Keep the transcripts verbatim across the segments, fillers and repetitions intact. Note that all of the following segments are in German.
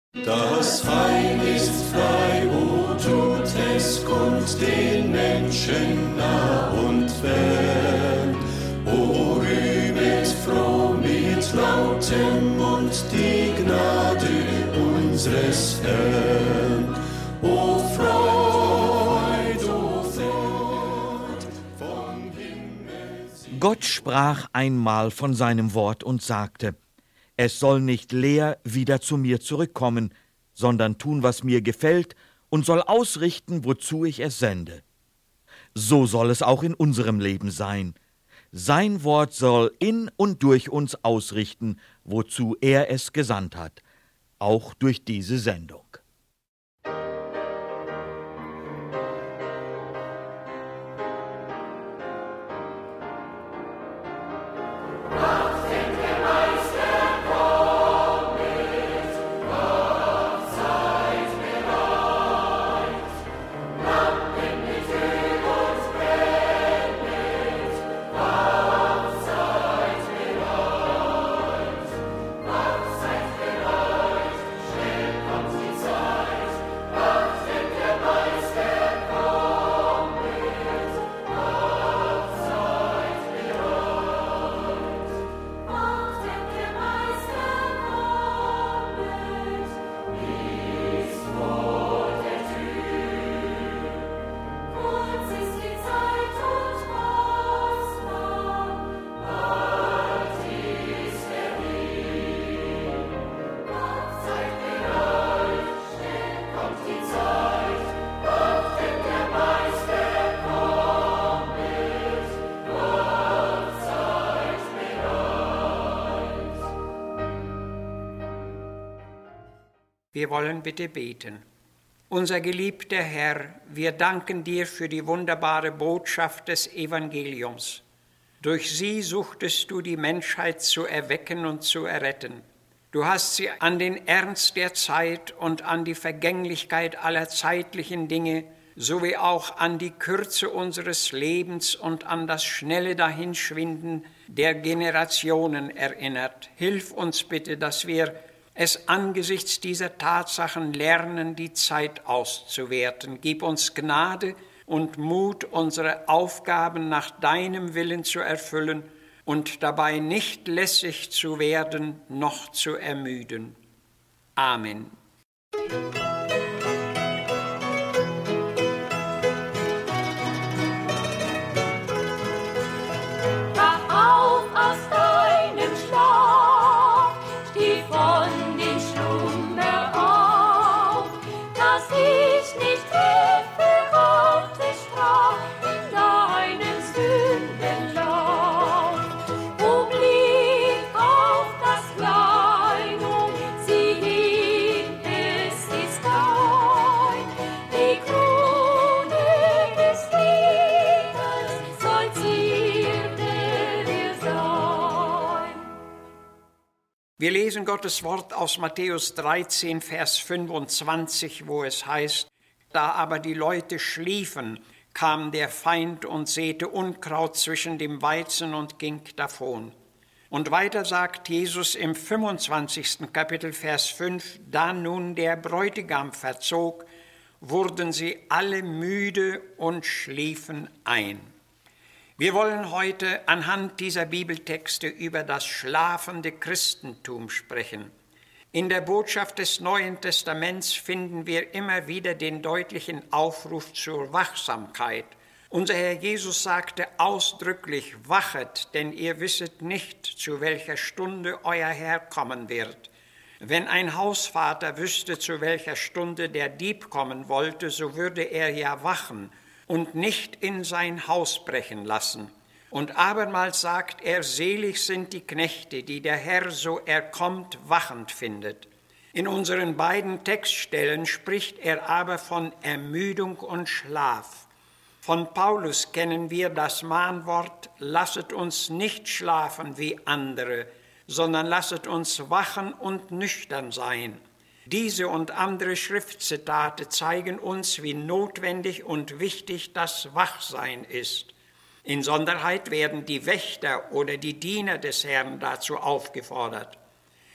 Das Heil ist frei, o tut es kund den Menschen nah und fern. O rühmet froh mit lautem Mund die Gnade unseres Herrn. O Freud, o Freud, vom Himmel. Gott sprach einmal von seinem Wort und sagte: Es soll nicht leer wieder zu mir zurückkommen, sondern tun, was mir gefällt, und soll ausrichten, wozu ich es sende. So soll es auch in unserem Leben sein. Sein Wort soll in und durch uns ausrichten, wozu er es gesandt hat, auch durch diese Sendung. Wir wollen bitte beten. Unser geliebter Herr, wir danken dir für die wunderbare Botschaft des Evangeliums. Durch sie suchtest du die Menschheit zu erwecken und zu erretten. Du hast sie an den Ernst der Zeit und an die Vergänglichkeit aller zeitlichen Dinge sowie auch an die Kürze unseres Lebens und an das schnelle Dahinschwinden der Generationen erinnert. Hilf uns bitte, dass wir es angesichts dieser Tatsachen lernen, die Zeit auszuwerten. Gib uns Gnade und Mut, unsere Aufgaben nach deinem Willen zu erfüllen und dabei nicht lässig zu werden noch zu ermüden. Amen. Wir lesen Gottes Wort aus Matthäus dreizehn, Vers fünfundzwanzig, wo es heißt: Da aber die Leute schliefen, kam der Feind und säte Unkraut zwischen dem Weizen und ging davon. Und weiter sagt Jesus im fünfundzwanzigsten Kapitel, Vers fünf: Da nun der Bräutigam verzog, wurden sie alle müde und schliefen ein. Wir wollen heute anhand dieser Bibeltexte über das schlafende Christentum sprechen. In der Botschaft des Neuen Testaments finden wir immer wieder den deutlichen Aufruf zur Wachsamkeit. Unser Herr Jesus sagte ausdrücklich: Wachet, denn ihr wisset nicht, zu welcher Stunde euer Herr kommen wird. Wenn ein Hausvater wüsste, zu welcher Stunde der Dieb kommen wollte, so würde er ja wachen und nicht in sein Haus brechen lassen. Und abermals sagt er: Selig sind die Knechte, die der Herr, so er kommt, wachend findet. In unseren beiden Textstellen spricht er aber von Ermüdung und Schlaf. Von Paulus kennen wir das Mahnwort: Lasset uns nicht schlafen wie andere, sondern lasset uns wachen und nüchtern sein. Diese und andere Schriftzitate zeigen uns, wie notwendig und wichtig das Wachsein ist. Insonderheit werden die Wächter oder die Diener des Herrn dazu aufgefordert.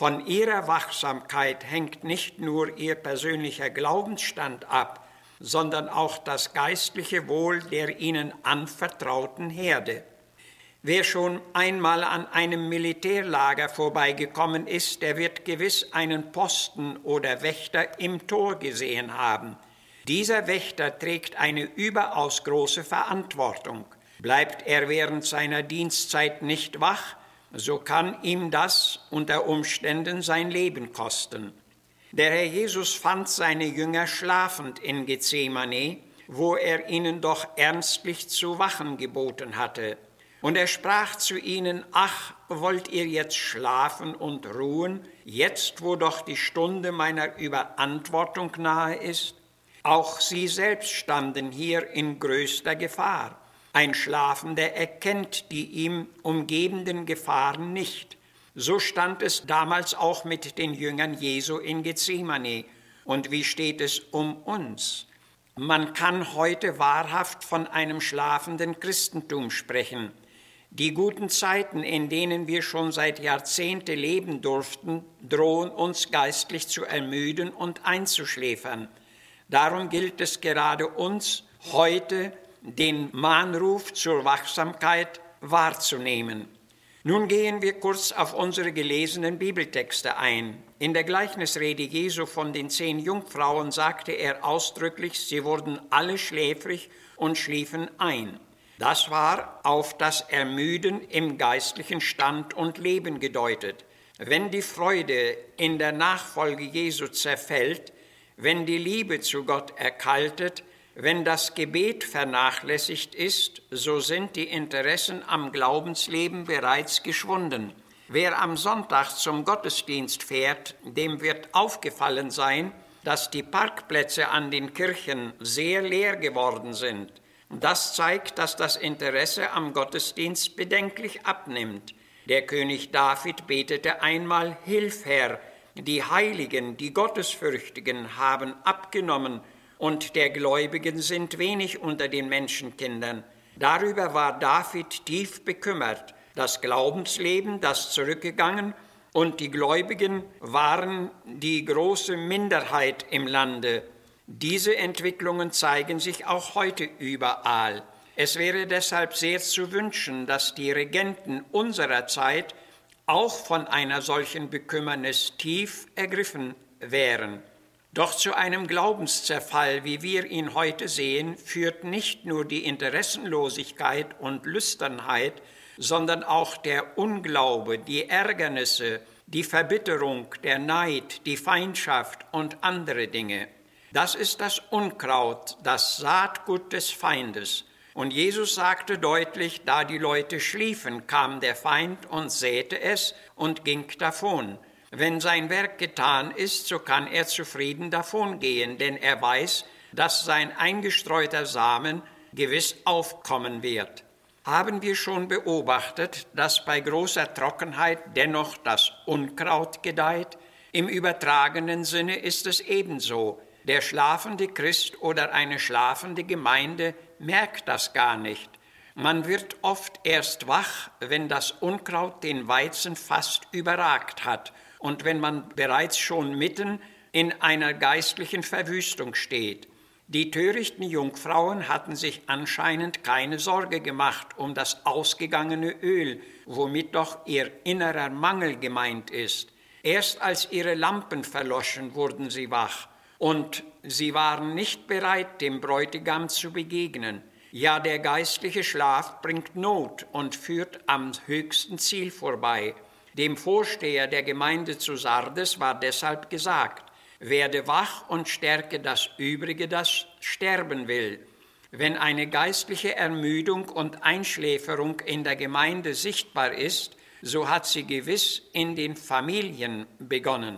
Von ihrer Wachsamkeit hängt nicht nur ihr persönlicher Glaubensstand ab, sondern auch das geistliche Wohl der ihnen anvertrauten Herde. Wer schon einmal an einem Militärlager vorbeigekommen ist, der wird gewiss einen Posten oder Wächter im Tor gesehen haben. Dieser Wächter trägt eine überaus große Verantwortung. Bleibt er während seiner Dienstzeit nicht wach, so kann ihm das unter Umständen sein Leben kosten. Der Herr Jesus fand seine Jünger schlafend in Gethsemane, wo er ihnen doch ernstlich zu wachen geboten hatte. Und er sprach zu ihnen: Ach, wollt ihr jetzt schlafen und ruhen, jetzt wo doch die Stunde meiner Überantwortung nahe ist? Auch sie selbst standen hier in größter Gefahr. Ein Schlafender erkennt die ihm umgebenden Gefahren nicht. So stand es damals auch mit den Jüngern Jesu in Gethsemane. Und wie steht es um uns? Man kann heute wahrhaft von einem schlafenden Christentum sprechen. Die guten Zeiten, in denen wir schon seit Jahrzehnten leben durften, drohen uns geistlich zu ermüden und einzuschläfern. Darum gilt es gerade uns, heute den Mahnruf zur Wachsamkeit wahrzunehmen. Nun gehen wir kurz auf unsere gelesenen Bibeltexte ein. In der Gleichnisrede Jesu von den zehn Jungfrauen sagte er ausdrücklich, sie wurden alle schläfrig und schliefen ein. Das war auf das Ermüden im geistlichen Stand und Leben gedeutet. Wenn die Freude in der Nachfolge Jesu zerfällt, wenn die Liebe zu Gott erkaltet, wenn das Gebet vernachlässigt ist, so sind die Interessen am Glaubensleben bereits geschwunden. Wer am Sonntag zum Gottesdienst fährt, dem wird aufgefallen sein, dass die Parkplätze an den Kirchen sehr leer geworden sind. Das zeigt, dass das Interesse am Gottesdienst bedenklich abnimmt. Der König David betete einmal: Hilf, Herr, die Heiligen, die Gottesfürchtigen haben abgenommen und der Gläubigen sind wenig unter den Menschenkindern. Darüber war David tief bekümmert. Das Glaubensleben, das zurückgegangen, und die Gläubigen waren die große Minderheit im Lande. Diese Entwicklungen zeigen sich auch heute überall. Es wäre deshalb sehr zu wünschen, dass die Regenten unserer Zeit auch von einer solchen Bekümmernis tief ergriffen wären. Doch zu einem Glaubenszerfall, wie wir ihn heute sehen, führt nicht nur die Interessenlosigkeit und Lüsternheit, sondern auch der Unglaube, die Ärgernisse, die Verbitterung, der Neid, die Feindschaft und andere Dinge. Das ist das Unkraut, das Saatgut des Feindes. Und Jesus sagte deutlich, da die Leute schliefen, kam der Feind und säte es und ging davon. Wenn sein Werk getan ist, so kann er zufrieden davongehen, denn er weiß, dass sein eingestreuter Samen gewiss aufkommen wird. Haben wir schon beobachtet, dass bei großer Trockenheit dennoch das Unkraut gedeiht? Im übertragenen Sinne ist es ebenso. Der schlafende Christ oder eine schlafende Gemeinde merkt das gar nicht. Man wird oft erst wach, wenn das Unkraut den Weizen fast überragt hat und wenn man bereits schon mitten in einer geistlichen Verwüstung steht. Die törichten Jungfrauen hatten sich anscheinend keine Sorge gemacht um das ausgegangene Öl, womit doch ihr innerer Mangel gemeint ist. Erst als ihre Lampen verloschen, wurden sie wach. Und sie waren nicht bereit, dem Bräutigam zu begegnen. Ja, der geistliche Schlaf bringt Not und führt am höchsten Ziel vorbei. Dem Vorsteher der Gemeinde zu Sardes war deshalb gesagt: Werde wach und stärke das Übrige, das sterben will. Wenn eine geistliche Ermüdung und Einschläferung in der Gemeinde sichtbar ist, so hat sie gewiss in den Familien begonnen.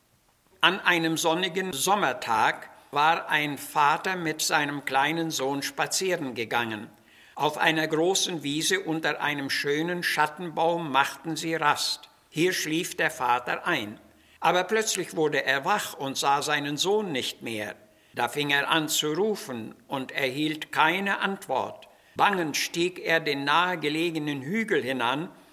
An einem sonnigen Sommertag war ein Vater mit seinem kleinen Sohn spazieren gegangen. Auf einer großen Wiese unter einem schönen Schattenbaum machten sie Rast. Hier schlief der Vater ein. Aber plötzlich wurde er wach und sah seinen Sohn nicht mehr. Da fing er an zu rufen und erhielt keine Antwort. Bangend stieg er den nahegelegenen Hügel hinan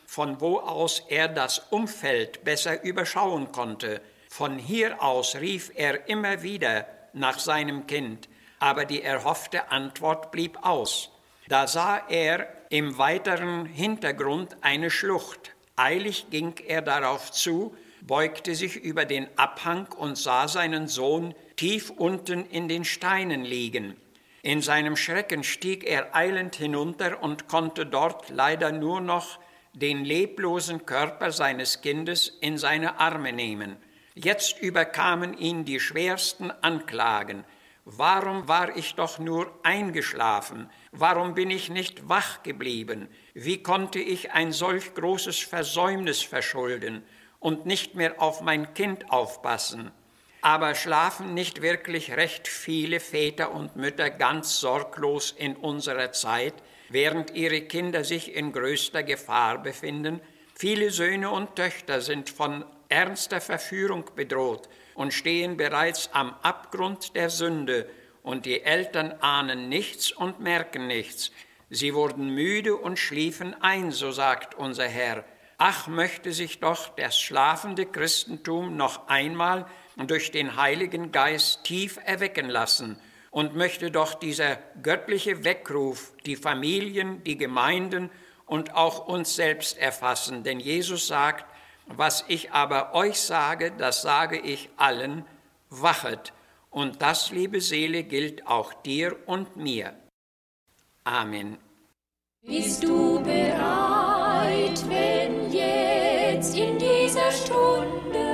von wo aus er das Umfeld besser überschauen konnte. Von hier aus rief er immer wieder nach seinem Kind, aber die erhoffte Antwort blieb aus. Da sah er im weiteren Hintergrund eine Schlucht. Eilig ging er darauf zu, beugte sich über den Abhang und sah seinen Sohn tief unten in den Steinen liegen. In seinem Schrecken stieg er eilend hinunter und konnte dort leider nur noch den leblosen Körper seines Kindes in seine Arme nehmen. Jetzt überkamen ihn die schwersten Anklagen. Warum war ich doch nur eingeschlafen? Warum bin ich nicht wach geblieben? Wie konnte ich ein solch großes Versäumnis verschulden und nicht mehr auf mein Kind aufpassen? Aber schlafen nicht wirklich recht viele Väter und Mütter ganz sorglos in unserer Zeit, während ihre Kinder sich in größter Gefahr befinden? Viele Söhne und Töchter sind von ernster Verführung bedroht und stehen bereits am Abgrund der Sünde, und die Eltern ahnen nichts und merken nichts. Sie wurden müde und schliefen ein, so sagt unser Herr. Ach, möchte sich doch das schlafende Christentum noch einmal durch den Heiligen Geist tief erwecken lassen, und möchte doch dieser göttliche Weckruf die Familien, die Gemeinden und auch uns selbst erfassen. Denn Jesus sagt, was ich aber euch sage, das sage ich allen, wachet. Und das, liebe Seele, gilt auch dir und mir. Amen. Bist du bereit, wenn jetzt in dieser Stunde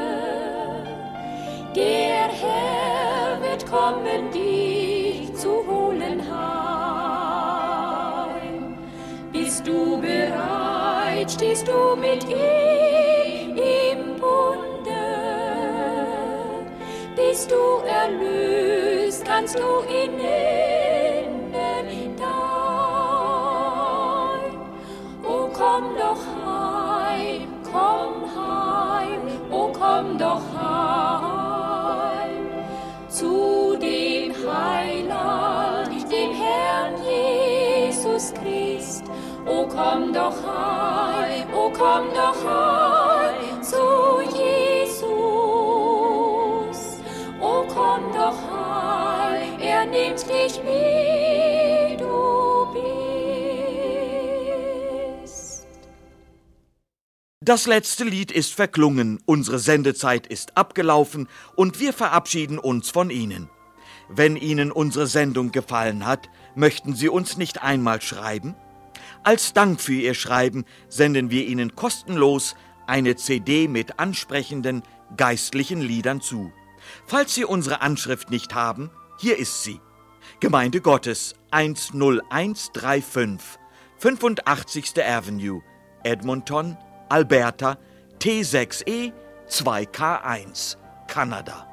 der Herr wird kommen, dich zu holen heim? Bist du bereit, stehst du mit ihm im Bunde? Bist du erlöst, kannst du ihn nennen dein? O komm doch heim, komm heim, o komm doch heim zu dem Heiland, dem Herrn Jesus Christ. O komm doch heim, o komm doch heim zu Jesus. O komm doch heim, er nimmt dich wie du bist. Das letzte Lied ist verklungen, unsere Sendezeit ist abgelaufen und wir verabschieden uns von Ihnen. Wenn Ihnen unsere Sendung gefallen hat, möchten Sie uns nicht einmal schreiben? Als Dank für Ihr Schreiben senden wir Ihnen kostenlos eine C D mit ansprechenden geistlichen Liedern zu. Falls Sie unsere Anschrift nicht haben, hier ist sie. Gemeinde Gottes eins null eins drei fünf, fünfundachtzigste Avenue, Edmonton, Alberta, T sechs E zwei K eins, Kanada.